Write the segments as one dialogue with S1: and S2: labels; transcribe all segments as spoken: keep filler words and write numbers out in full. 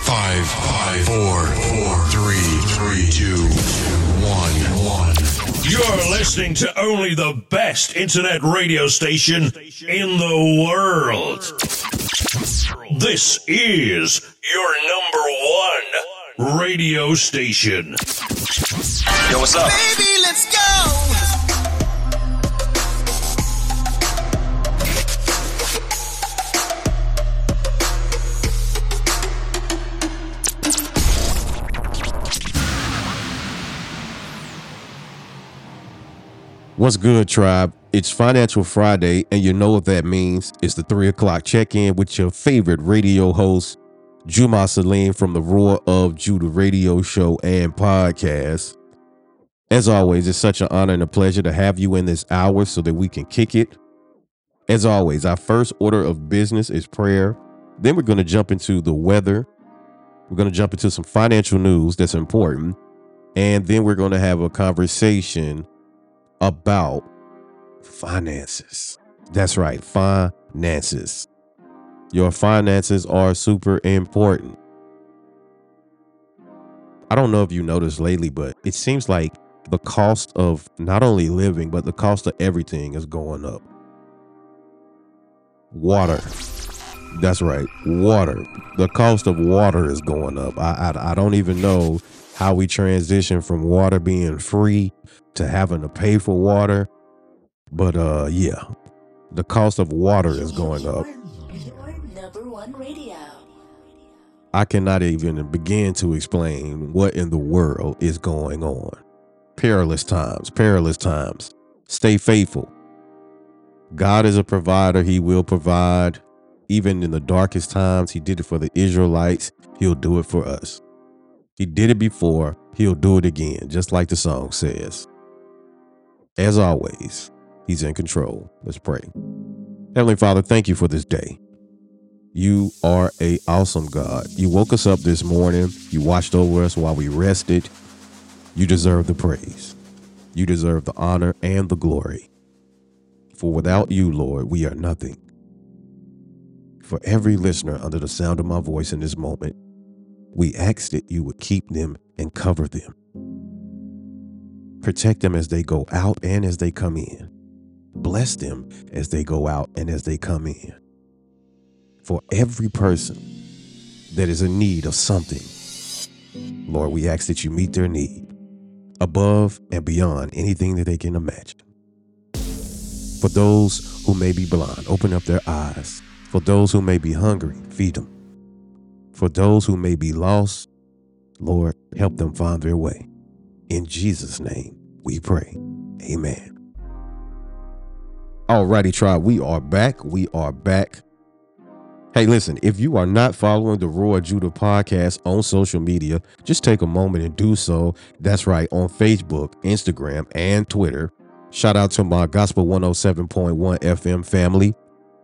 S1: Five, five, four, four, three, three, two, one, one.
S2: You're listening to only the best internet radio station in the world. This is your number one radio station.
S3: Yo, what's up?
S4: Baby, let's go.
S5: What's good, tribe? It's Financial Friday, and you know what that means. It's the three o'clock check-in with your favorite radio host, Juma Salim from the Roar of Judah radio show and podcast. As always, it's such an honor and a pleasure to have you in this hour so that we can kick it. As always, our first order of business is prayer. Then we're going to jump into the weather. We're going to jump into some financial news that's important. And then we're going to have a conversation about finances. That's right, finances. Your finances are super important. I don't know if you noticed lately, but it seems like the cost of not only living, but the cost of everything is going up. Water. That's right, water. The cost of water is going up. I, I, I don't even know how we transition from water being free to having to pay for water. But uh, yeah, the cost of water is going up.
S6: Number one radio.
S5: I cannot even begin to explain what in the world is going on. Perilous times, perilous times. Stay faithful. God is a provider. He will provide. Even in the darkest times, he did it for the Israelites. He'll do it for us. He did it before. He'll do it again, just like the song says. As always, he's in control. Let's pray. Heavenly Father, thank you for this day. You are an awesome God. You woke us up this morning. You watched over us while we rested. You deserve the praise. You deserve the honor and the glory. For without you, Lord, we are nothing. For every listener under the sound of my voice in this moment, we ask that you would keep them and cover them. Protect them as they go out and as they come in. Bless them as they go out and as they come in. For every person that is in need of something, Lord, we ask that you meet their need above and beyond anything that they can imagine. For those who may be blind, open up their eyes. For those who may be hungry, feed them. For those who may be lost, Lord, help them find their way. In Jesus' name, we pray. Amen. Alrighty, tribe, we are back. We are back. Hey, listen, if you are not following the Roar Judah podcast on social media, just take a moment and do so. That's right, on Facebook, Instagram, and Twitter. Shout out to my Gospel one oh seven point one F M family.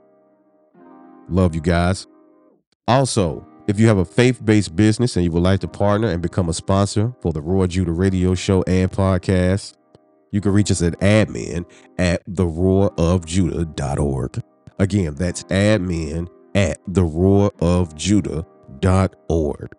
S5: Love you guys. Also, if you have a faith-based business and you would like to partner and become a sponsor for the Roar Judah radio show and podcast, you can reach us at admin at the roar of judah dot org. Again, that's admin at the roar of judah dot org.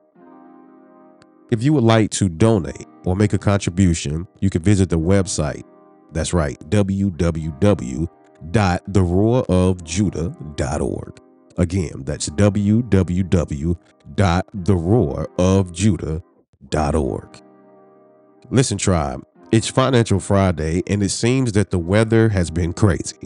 S5: If you would like to donate or make a contribution, you can visit the website. That's right, w w w dot the roar of judah dot org. Again, that's w w w dot the roar of judah dot org. Listen, tribe, it's Financial Friday, and it seems that the weather has been crazy.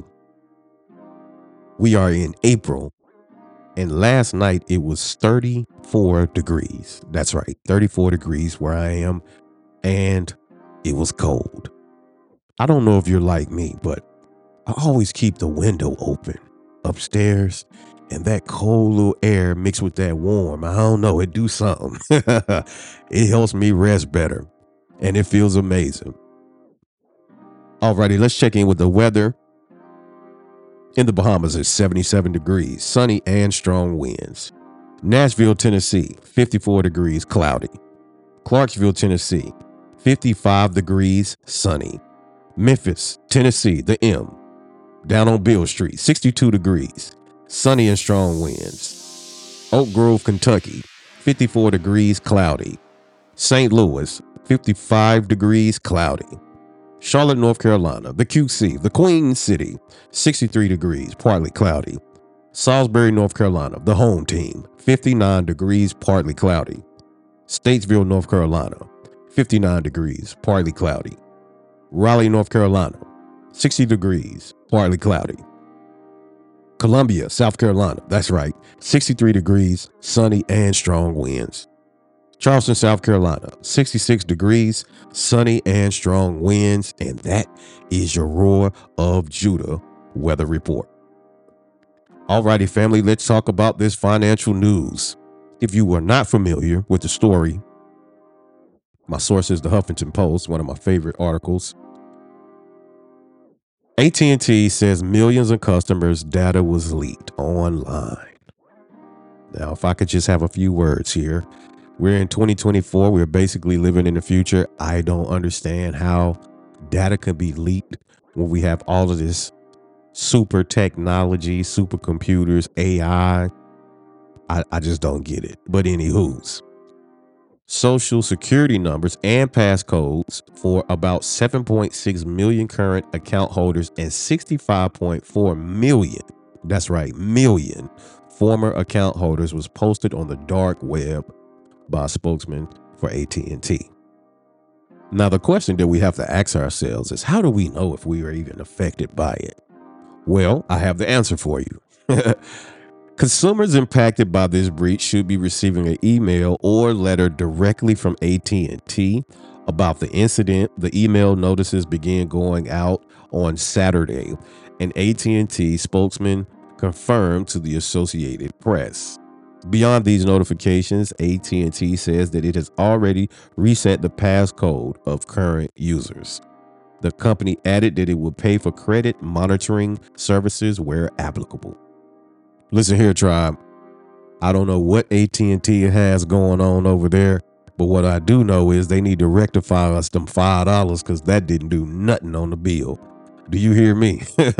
S5: We are in April, and last night it was thirty-four degrees. That's right, thirty-four degrees where I am, and it was cold. I don't know if you're like me, but I always keep the window open upstairs. And that cold little air mixed with that warm, I don't know, it do something. It helps me rest better. And it feels amazing. Alrighty, let's check in with the weather. In the Bahamas, it's seventy-seven degrees, sunny and strong winds. Nashville, Tennessee, fifty-four degrees, cloudy. Clarksville, Tennessee, fifty-five degrees, sunny. Memphis, Tennessee, the M, down on Beale Street, sixty-two degrees. Sunny and strong winds. Oak Grove, Kentucky, fifty-four degrees, cloudy. Saint Louis, fifty-five degrees, cloudy. Charlotte, North Carolina, the Q C, the Queen City, sixty-three degrees, partly cloudy. Salisbury, North Carolina, the home team, fifty-nine degrees, partly cloudy. Statesville, North Carolina, fifty-nine degrees, partly cloudy. Raleigh, North Carolina, sixty degrees, partly cloudy. Columbia, South Carolina, that's right, sixty-three degrees, sunny and strong winds. Charleston, South Carolina, sixty-six degrees, sunny and strong winds. And that is your Roar of Judah weather report. Alrighty, family, let's talk about this financial news. If you are not familiar with the story, my source is the Huffington Post, one of my favorite articles. A T and T says millions of customers' data was leaked online. Now, if I could just have a few words here. We're in twenty twenty-four. We're basically living in the future. I don't understand how data can be leaked when we have all of this super technology, supercomputers, A I. I, I just don't get it. But anywho's, social security numbers and passcodes for about seven point six million current account holders and sixty-five point four million, that's right, million former account holders was posted on the dark web by a spokesman for A T and T. Now, the question that we have to ask ourselves is, how do we know if we are even affected by it? Well, I have the answer for you. Consumers impacted by this breach should be receiving an email or letter directly from A T and T about the incident. The email notices began going out on Saturday. An A T and T spokesman confirmed to the Associated Press. Beyond these notifications, A T and T says that it has already reset the passcode of current users. The company added that it would pay for credit monitoring services where applicable. Listen here, tribe. I don't know what A T and T has going on over there, but what I do know is they need to rectify us them five dollars because that didn't do nothing on the bill. Do you hear me?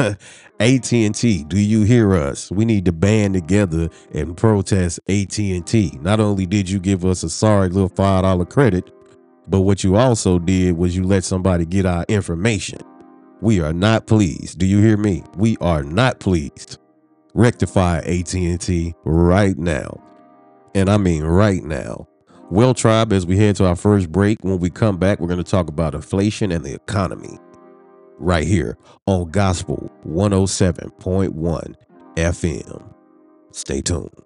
S5: A T and T, do you hear us? We need to band together and protest A T and T. Not only did you give us a sorry little five dollar credit, but what you also did was you let somebody get our information. We are not pleased. Do you hear me? We are not pleased. Rectify A T and T right now. And I mean right now. Well, tribe, as we head to our first break, when we come back, we're going to talk about inflation and the economy. Right here on Gospel one oh seven point one F M. Stay tuned.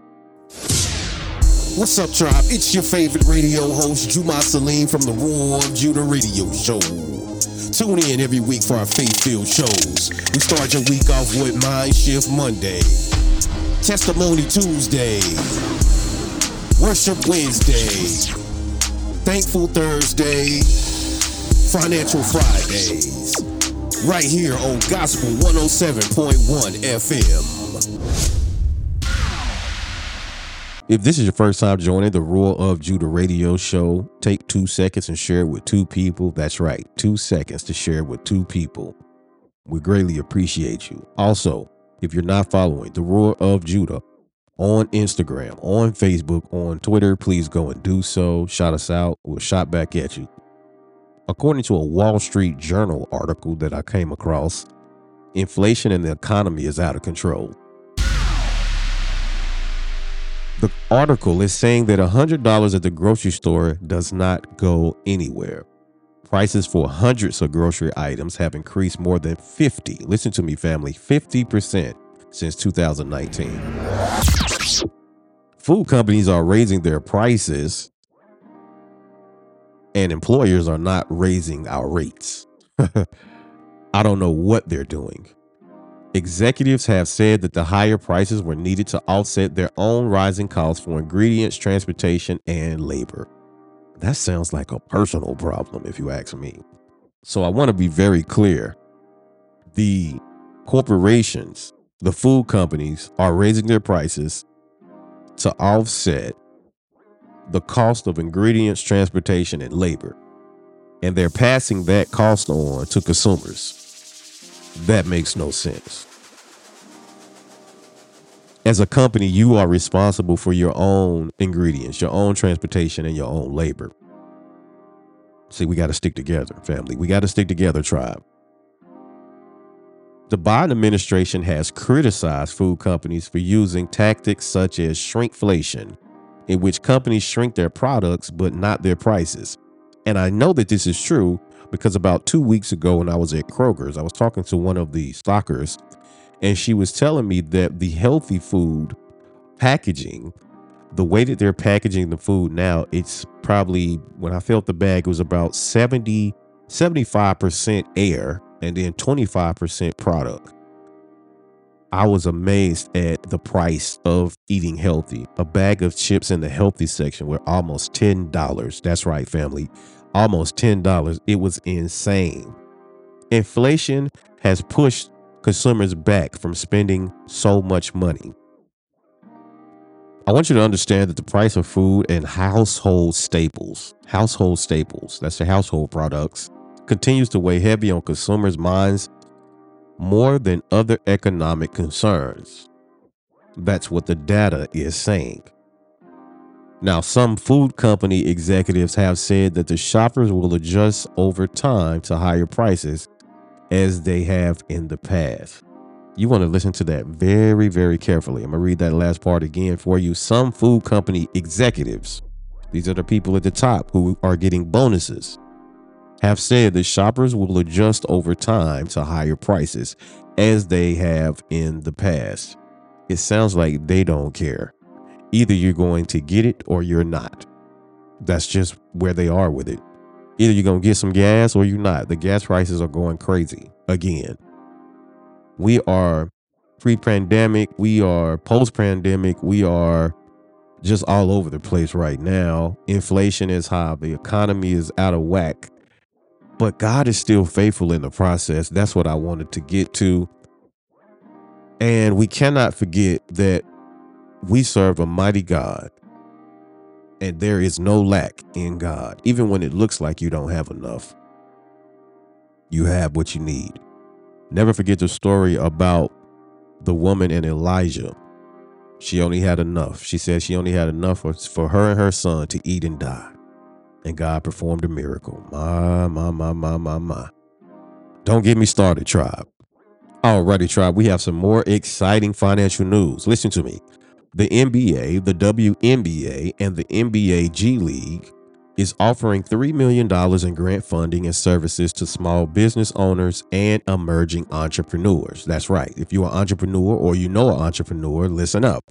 S4: What's up, tribe? It's your favorite radio host, Juma Salim from the Roar of Judah Radio Show. Tune in every week for our faith-filled shows. We start your week off with Mind Shift Monday, Testimony Tuesday, Worship Wednesday, Thankful Thursday, Financial Fridays, right here on Gospel one oh seven point one F M.
S5: If this is your first time joining the Roar of Judah Radio Show, take two seconds and share it with two people. That's right, two seconds to share it with two people. We greatly appreciate you. Also, if you're not following the Roar of Judah on Instagram, on Facebook, on Twitter, please go and do so. Shout us out. We'll shout back at you. According to a Wall Street Journal article that I came across, inflation in the economy is out of control. The article is saying that one hundred dollars at the grocery store does not go anywhere. Prices for hundreds of grocery items have increased more than fifty, listen to me, family, fifty percent since two thousand nineteen. Food companies are raising their prices, and employers are not raising our rates. I don't know what they're doing. Executives have said that the higher prices were needed to offset their own rising costs for ingredients, transportation, and labor. That sounds like a personal problem, if you ask me. So I want to be very clear. The corporations, the food companies, are raising their prices to offset the cost of ingredients, transportation, and labor. And they're passing that cost on to consumers. That makes no sense. As a company, you are responsible for your own ingredients, your own transportation, and your own labor. See, we got to stick together, family. We got to stick together, tribe. The Biden administration has criticized food companies for using tactics such as shrinkflation, in which companies shrink their products but not their prices. And I know that this is true because about two weeks ago when I was at Kroger's, I was talking to one of the stockers, and she was telling me that the healthy food packaging, the way that they're packaging the food now, it's probably, when I felt the bag, it was about seventy, seventy-five percent air and then twenty-five percent product. I was amazed at the price of eating healthy. A bag of chips in the healthy section were almost ten dollars. That's right, family. Almost ten dollars. It was insane. Inflation has pushed consumers back from spending so much money. I want you to understand that the price of food and household staples, household staples, that's the household products, continues to weigh heavy on consumers' minds more than other economic concerns. That's what the data is saying. Now, some food company executives have said that the shoppers will adjust over time to higher prices as they have in the past. You want to listen to that very, very carefully. I'm going to read that last part again for you. Some food company executives, these are the people at the top who are getting bonuses, have said that shoppers will adjust over time to higher prices as they have in the past. It sounds like they don't care. Either you're going to get it or you're not. That's just where they are with it. Either you're going to get some gas or you're not. The gas prices are going crazy again. We are pre-pandemic. We are post-pandemic. We are just all over the place right now. Inflation is high. The economy is out of whack. But God is still faithful in the process. That's what I wanted to get to. And we cannot forget that we serve a mighty God. And there is no lack in God. Even when it looks like you don't have enough, you have what you need. Never forget the story about the woman and Elijah. She only had enough. She said she only had enough for, for her and her son to eat and die. And God performed a miracle. My, my, my, my, my, my. Don't get me started, tribe. Alrighty, tribe. We have some more exciting financial news. Listen to me. The N B A, the W N B A, and the N B A G League is offering three million dollars in grant funding and services to small business owners and emerging entrepreneurs. That's right. If you're an entrepreneur or you know an entrepreneur, listen up.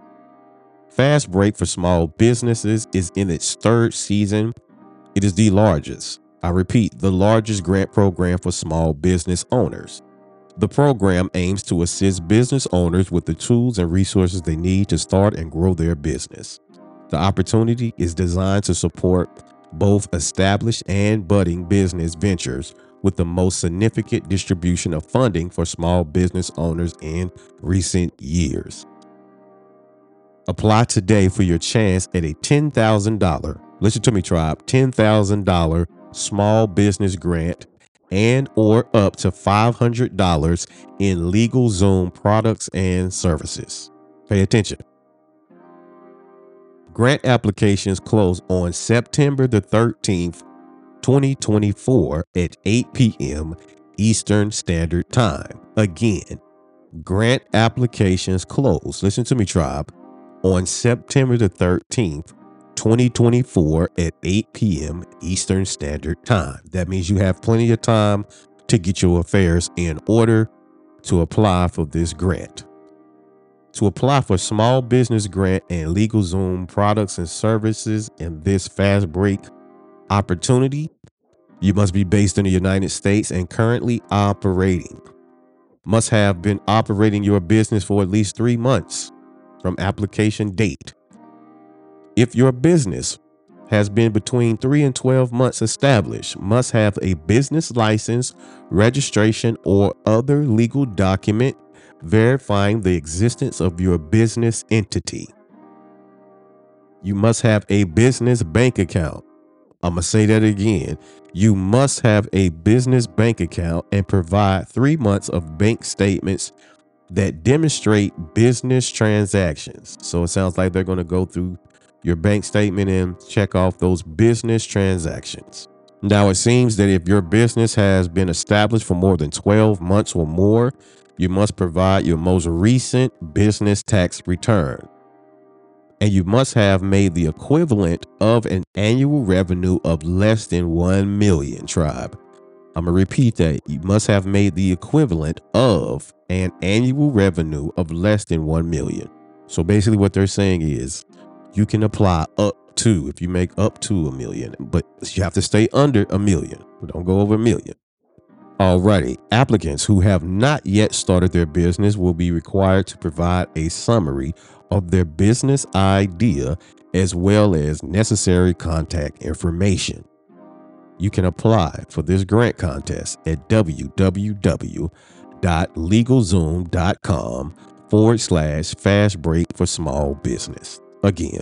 S5: Fast Break for Small Businesses is in its third season. It is the largest, I repeat, the largest grant program for small business owners. The program aims to assist business owners with the tools and resources they need to start and grow their business. The opportunity is designed to support both established and budding business ventures with the most significant distribution of funding for small business owners in recent years. Apply today for your chance at a ten thousand dollars, listen to me, tribe, ten thousand dollars small business grant and or up to five hundred dollars in LegalZoom products and services. Pay attention. Grant applications close on September the thirteenth, twenty twenty-four at eight p.m. Eastern Standard Time. Again, grant applications close, listen to me, tribe, on September the thirteenth, twenty twenty-four at eight p.m. Eastern Standard Time. That means you have plenty of time to get your affairs in order to apply for this grant. To apply for small business grant and LegalZoom products and services in this fast break opportunity, you must be based in the United States and currently operating. Must have been operating your business for at least three months from application date. If your business has been between three and twelve months established, must have a business license, registration, or other legal document verifying the existence of your business entity. You must have a business bank account. I'm going to say that again. You must have a business bank account and provide three months of bank statements that demonstrate business transactions. So it sounds like they're going to go through your bank statement and check off those business transactions. Now, it seems that if your business has been established for more than twelve months or more, you must provide your most recent business tax return. And you must have made the equivalent of an annual revenue of less than one million, tribe. I'm going to repeat that. You must have made the equivalent of an annual revenue of less than one million. So basically what they're saying is you can apply up to, if you make up to a million, but you have to stay under a million. Don't go over a million. Alrighty. Applicants who have not yet started their business will be required to provide a summary of their business idea as well as necessary contact information. You can apply for this grant contest at www.legalzoom.com forward slash fast break for small business. Again,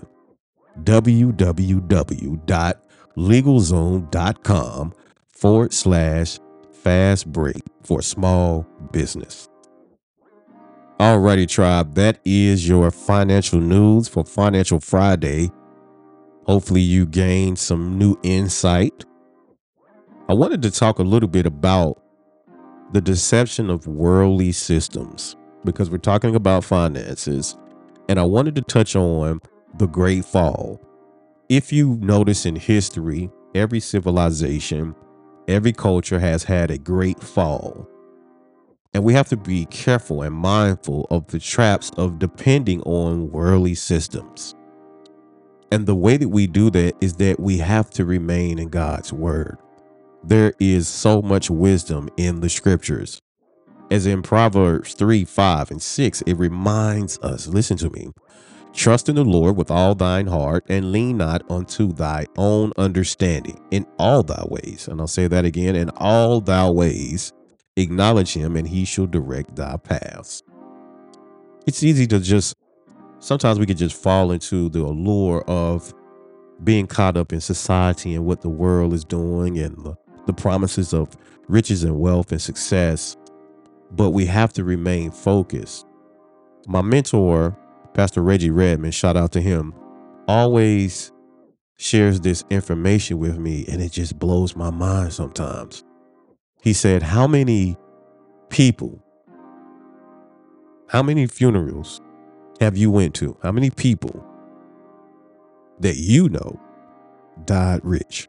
S5: www.legalzoom.com forward slash fast break for small business. Alrighty, tribe, that is your financial news for Financial Friday. Hopefully you gained some new insight. I wanted to talk a little bit about the deception of worldly systems because we're talking about finances, and I wanted to touch on the Great Fall. If you notice in history, every civilization, every culture has had a great fall. And we have to be careful and mindful of the traps of depending on worldly systems. And the way that we do that is that we have to remain in God's word. There is so much wisdom in the scriptures. As in Proverbs three, five, and six, it reminds us, listen to me, trust in the Lord with all thine heart and lean not unto thy own understanding in all thy ways. And I'll say that again, in all thy ways, acknowledge him and he shall direct thy paths. It's easy to just, sometimes we could just fall into the allure of being caught up in society and what the world is doing and the, the promises of riches and wealth and success. But we have to remain focused. My mentor, Pastor Reggie Redmond, shout out to him, always shares this information with me, and it just blows my mind sometimes. He said, how many people, how many funerals have you went to? How many people that you know died rich?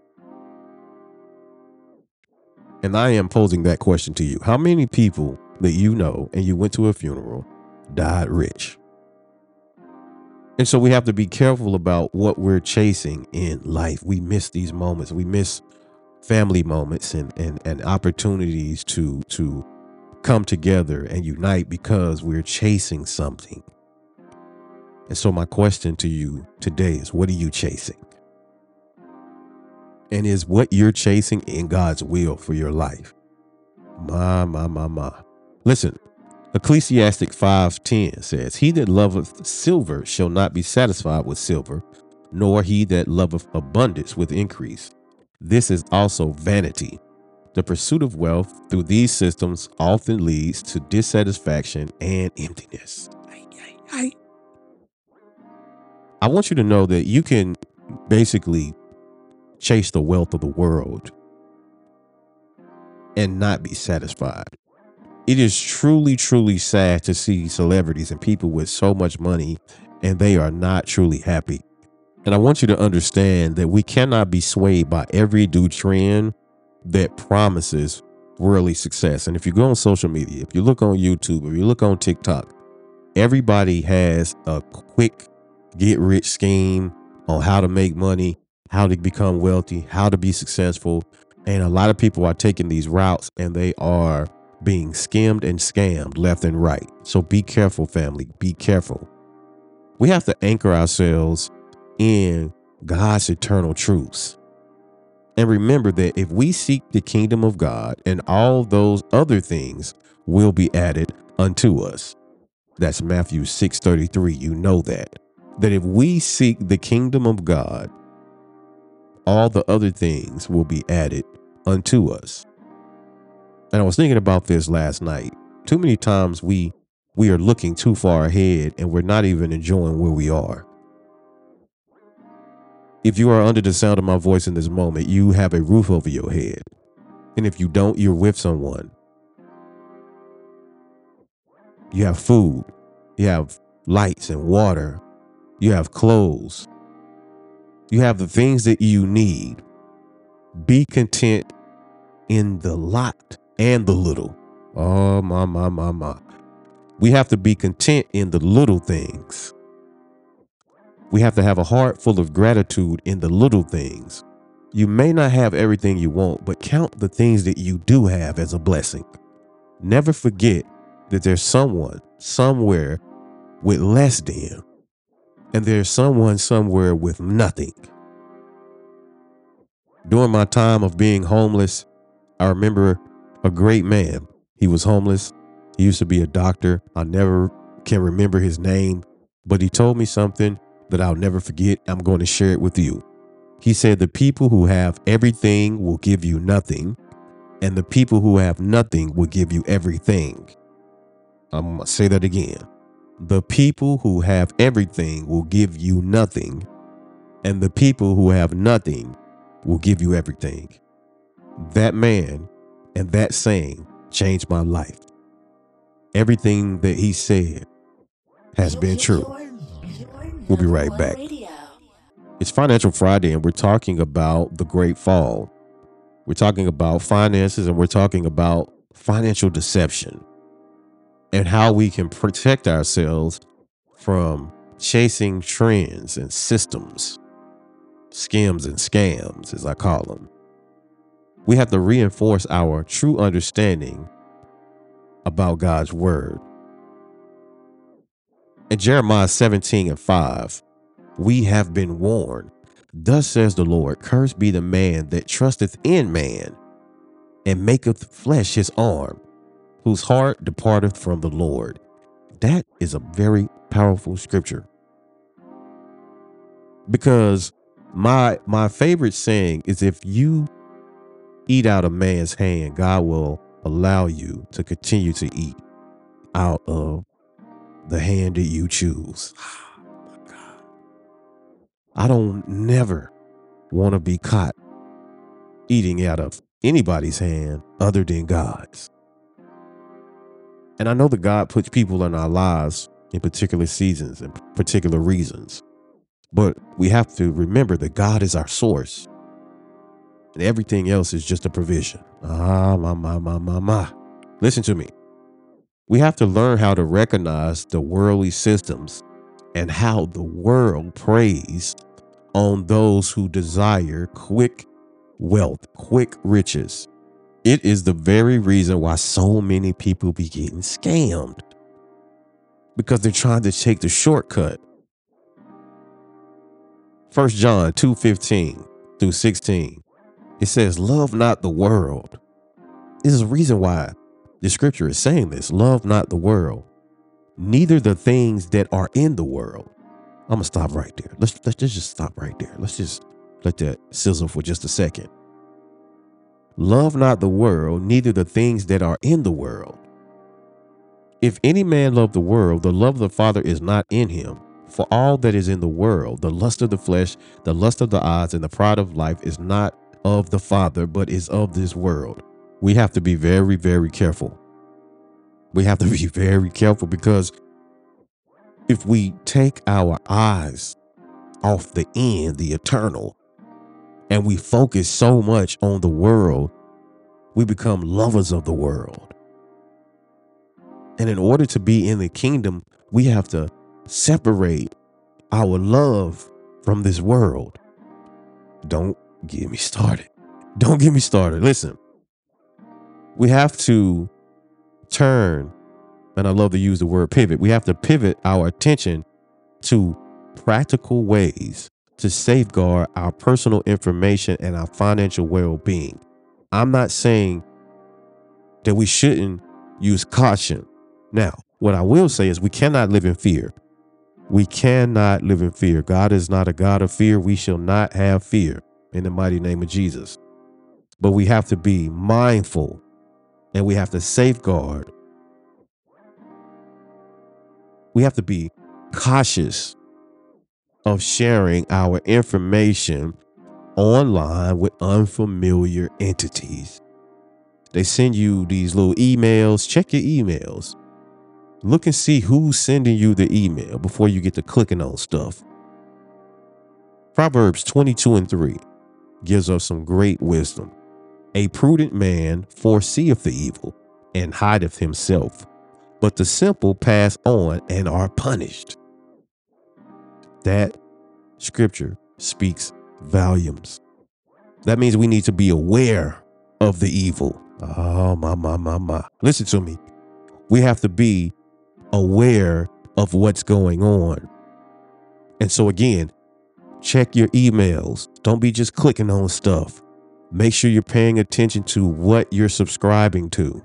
S5: And I am posing that question to you. How many people that you know and you went to a funeral died rich? And so we have to be careful about what we're chasing in life. We miss these moments. We miss family moments and, and, and opportunities to, to come together and unite because we're chasing something. And so my question to you today is, what are you chasing? And is what you're chasing in God's will for your life? My, my, my, my. Listen, Ecclesiastic five ten says, he that loveth silver shall not be satisfied with silver, nor he that loveth abundance with increase. This is also vanity. The pursuit of wealth through these systems often leads to dissatisfaction and emptiness. Aye, aye, aye. I want you to know that you can basically chase the wealth of the world and not be satisfied. It is truly, truly sad to see celebrities and people with so much money and they are not truly happy. And I want you to understand that we cannot be swayed by every new trend that promises worldly success. And if you go on social media, if you look on YouTube, if you look on TikTok, everybody has a quick get rich scheme on how to make money, how to become wealthy, how to be successful. And a lot of people are taking these routes and they are being skimmed and scammed left and right. So be careful, family. Be careful. We have to anchor ourselves in God's eternal truths. And remember that if we seek the kingdom of God, and all those other things will be added unto us. That's Matthew six thirty-three. You know that. That if we seek the kingdom of God, all the other things will be added unto us. And I was thinking about this last night. Too many times we we are looking too far ahead and we're not even enjoying where we are. If you are under the sound of my voice in this moment, you have a roof over your head. And if you don't, you're with someone. You have food. You have lights and water. You have clothes. You have the things that you need. Be content in the lot and the little. Oh, my, my, my, my. We have to be content in the little things. We have to have a heart full of gratitude in the little things. You may not have everything you want, but count the things that you do have as a blessing. Never forget that there's someone somewhere with less than, and there's someone somewhere with nothing. During my time of being homeless, I remember a great man. He was homeless. He used to be a doctor. I never can remember his name, but he told me something that I'll never forget. I'm going to share it with you. He said, the people who have everything will give you nothing, and the people who have nothing will give you everything. I'm going to say that again. The people who have everything will give you nothing, and the people who have nothing will give you everything. That man and that saying changed my life. Everything that he said has been true. We'll be right back. It's Financial Friday, and we're talking about the Great Fall. We're talking about finances, and we're talking about financial deception and how we can protect ourselves from chasing trends and systems, skims and scams, as I call them. We have to reinforce our true understanding about God's word. In Jeremiah seventeen and five, we have been warned. Thus says the Lord, cursed be the man that trusteth in man and maketh flesh his arm, whose heart departeth from the Lord. That is a very powerful scripture. Because my my favorite saying is, if you eat out of man's hand, God will allow you to continue to eat out of the hand that you choose. I don't never want to be caught eating out of anybody's hand other than God's. And I know that God puts people in our lives in particular seasons and particular reasons, but we have to remember that God is our source and everything else is just a provision. Ah, my, my, my, my, my. Listen to me. We have to learn how to recognize the worldly systems and how the world preys on those who desire quick wealth, quick riches. It is the very reason why so many people be getting scammed, because they're trying to take the shortcut. First John two fifteen through sixteen. It says, love not the world. This is the reason why the scripture is saying this. Love not the world, neither the things that are in the world. I'm gonna stop right there. Let's let's just stop right there. Let's just let that sizzle for just a second. Love not the world, neither the things that are in the world. If any man love the world, the love of the Father is not in him. For all that is in the world, the lust of the flesh, the lust of the eyes, and the pride of life is not of the Father, but is of this world. We have to be very, very careful. We have to be very careful, because if we take our eyes off the end, the eternal, and we focus so much on the world, we become lovers of the world. And in order to be in the kingdom, we have to separate our love from this world. Don't get me started. Don't get me started. Listen, we have to turn, and I love to use the word pivot. We have to pivot our attention to practical ways to safeguard our personal information and our financial well-being. I'm not saying that we shouldn't use caution. Now, what I will say is we cannot live in fear. We cannot live in fear. God is not a God of fear. We shall not have fear in the mighty name of Jesus. But we have to be mindful, and we have to safeguard we have to be cautious of sharing our information online with unfamiliar entities. They send you these little emails. Check your emails. Look and see who's sending you the email before you get to clicking on stuff. Proverbs twenty-two and three gives us some great wisdom. A prudent man foreseeth the evil and hideth himself, but the simple pass on and are punished. That scripture speaks volumes. That means we need to be aware of the evil. Oh, my, my, my, my. Listen to me. We have to be aware of what's going on. And so again, check your emails. Don't be just clicking on stuff. Make sure you're paying attention to what you're subscribing to.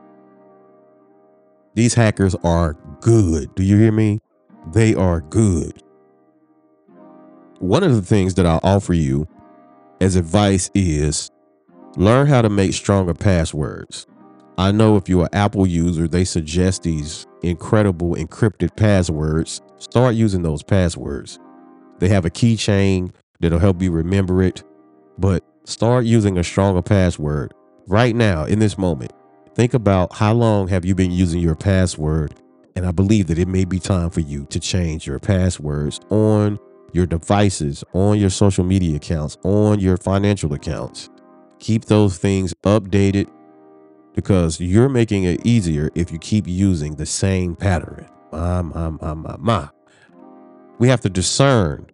S5: These hackers are good. Do you hear me? They are good. One of the things that I'll offer you as advice is learn how to make stronger passwords. I know if you're an Apple user, they suggest these incredible encrypted passwords. Start using those passwords. They have a keychain that'll help you remember it, but start using a stronger password right now in this moment. Think about how long have you been using your password, and I believe that it may be time for you to change your passwords on your devices, on your social media accounts, on your financial accounts. Keep those things updated because you're making it easier if you keep using the same pattern. My, my, my, my, my. We have to discern.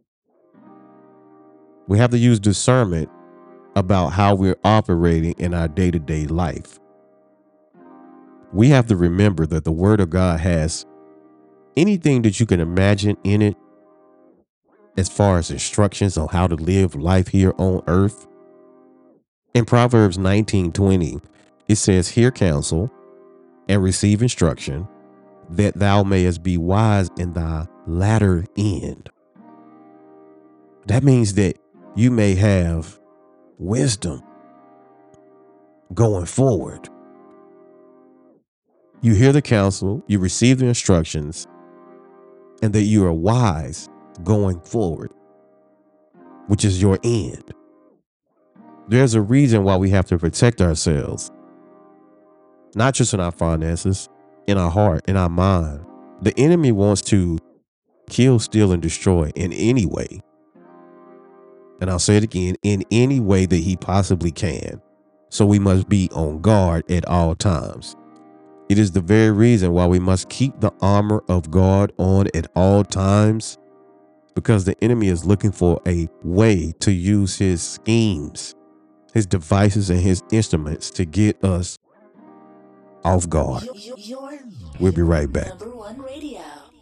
S5: We have to use discernment about how we're operating in our day-to-day life. We have to remember that the Word of God has anything that you can imagine in it as far as instructions on how to live life here on earth. In Proverbs nineteen twenty, it says, hear counsel and receive instruction, that thou mayest be wise in thy latter end. That means that you may have wisdom going forward. You hear the counsel, you receive the instructions, and that you are wise going forward, which is your end. There's a reason why we have to protect ourselves, not just in our finances, in our heart, in our mind. The enemy wants to kill, steal, and destroy in any way. And I'll say it again, in any way that he possibly can. So we must be on guard at all times. It is the very reason why we must keep the armor of God on at all times, because the enemy is looking for a way to use his schemes, his devices, and his instruments to get us off guard.
S6: You're, you're
S5: We'll be right back.
S6: Number one radio.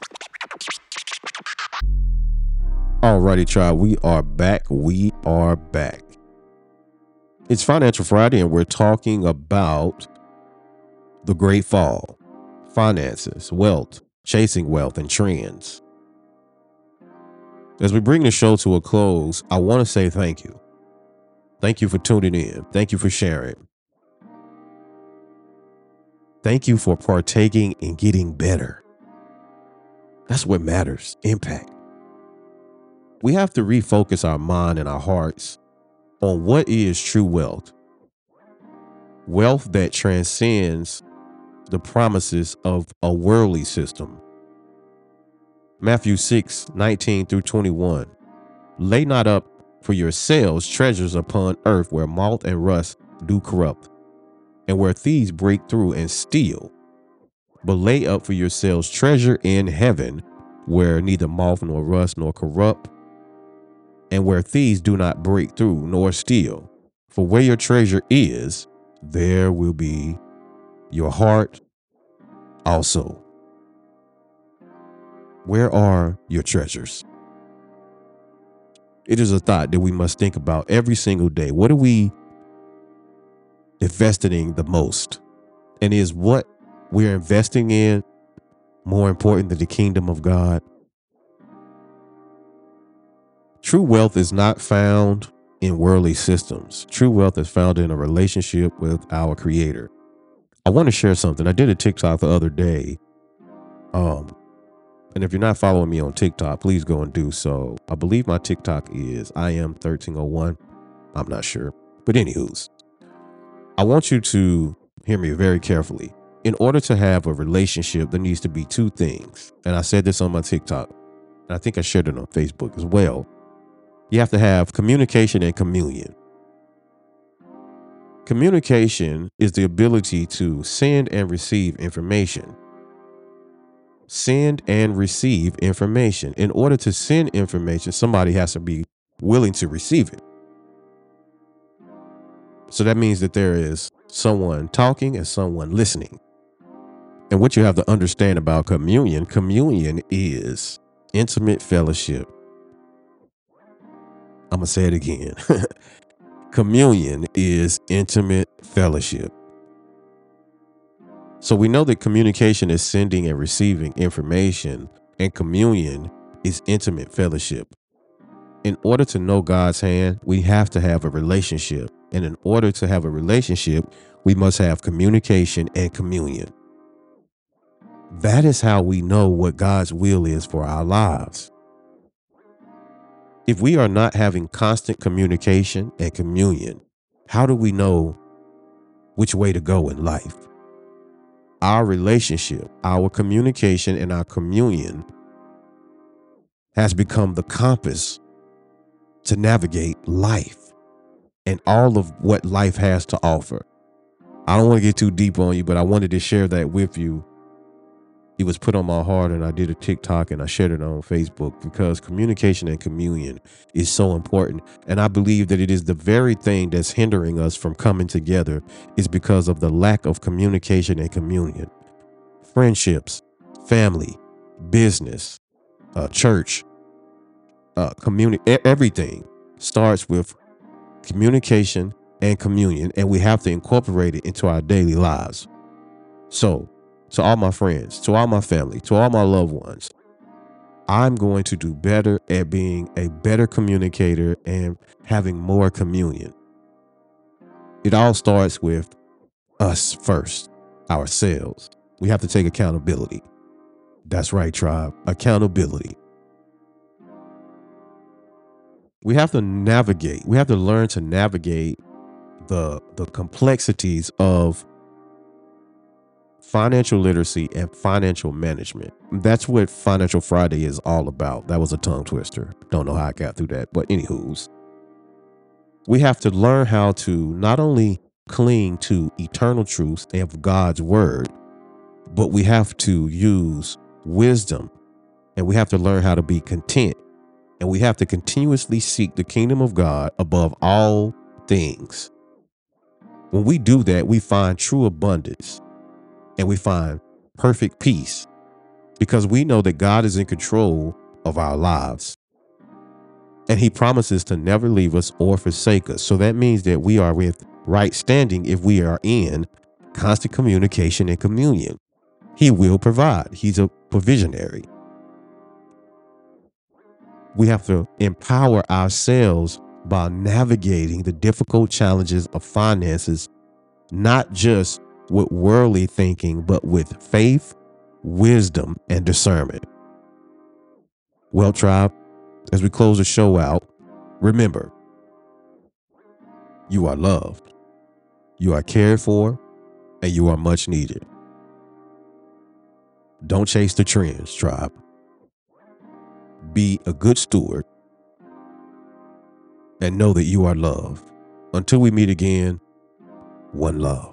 S5: Alrighty, tribe, we are back. We are back. It's Financial Friday, and we're talking about the Great Fall, finances, wealth, chasing wealth, and trends. As we bring the show to a close, I want to say thank you. Thank you for tuning in. Thank you for sharing. Thank you for partaking in getting better. That's what matters. Impact. We have to refocus our mind and our hearts on what is true wealth. Wealth that transcends the promises of a worldly system. Matthew six, nineteen through twenty-one. Lay not up for yourselves treasures upon earth, where moth and rust do corrupt, and where thieves break through and steal. But lay up for yourselves treasure in heaven, where neither moth nor rust nor corrupt, and where thieves do not break through nor steal. For where your treasure is, there will be your heart also. Where are your treasures? It is a thought that we must think about every single day. What are we investing the most? And is what we're investing in more important than the kingdom of God? True wealth is not found in worldly systems. True wealth is found in a relationship with our Creator. I want to share something. I did a TikTok the other day. Um, And if you're not following me on TikTok, please go and do so. I believe my TikTok is I am thirteen oh one. I'm not sure. But anywho's, I want you to hear me very carefully. In order to have a relationship, there needs to be two things. And I said this on my TikTok. And I think I shared it on Facebook as well. You have to have communication and communion. Communication is the ability to send and receive information. Send and receive information. In order to send information, somebody has to be willing to receive it. So that means that there is someone talking and someone listening. And what you have to understand about communion, communion is intimate fellowship. I'm going to say it again. Communion is intimate fellowship. So we know that communication is sending and receiving information, and communion is intimate fellowship. In order to know God's hand, we have to have a relationship. And in order to have a relationship, we must have communication and communion. That is how we know what God's will is for our lives. If we are not having constant communication and communion, how do we know which way to go in life? Our relationship, our communication, and our communion has become the compass to navigate life and all of what life has to offer. I don't want to get too deep on you, but I wanted to share that with you. It was put on my heart, and I did a TikTok and I shared it on Facebook because communication and communion is so important. And I believe that it is the very thing that's hindering us from coming together is because of the lack of communication and communion. Friendships, family, business, uh, church, uh, community, everything starts with communication and communion, and we have to incorporate it into our daily lives. So, to all my friends, to all my family, to all my loved ones, I'm going to do better at being a better communicator and having more communion. It all starts with us first, ourselves. We have to take accountability. That's right, tribe. Accountability. We have to navigate. We have to learn to navigate the, the complexities of financial literacy and financial management. That's what Financial Friday is all about. That was a tongue twister. Don't know how I got through that, but anywho's, we have to learn how to not only cling to eternal truths of God's word, but we have to use wisdom, and we have to learn how to be content, and we have to continuously seek the kingdom of God above all things. When we do that, we find true abundance. And we find perfect peace because we know that God is in control of our lives. And he promises to never leave us or forsake us. So that means that we are with right standing if we are in constant communication and communion. He will provide. He's a provisionary. We have to empower ourselves by navigating the difficult challenges of finances, not just with worldly thinking, but with faith, wisdom, and discernment. Well, tribe, as we close the show out, remember, you are loved, you are cared for, and you are much needed. Don't chase the trends, tribe. Be a good steward and know that you are loved. Until we meet again, one love.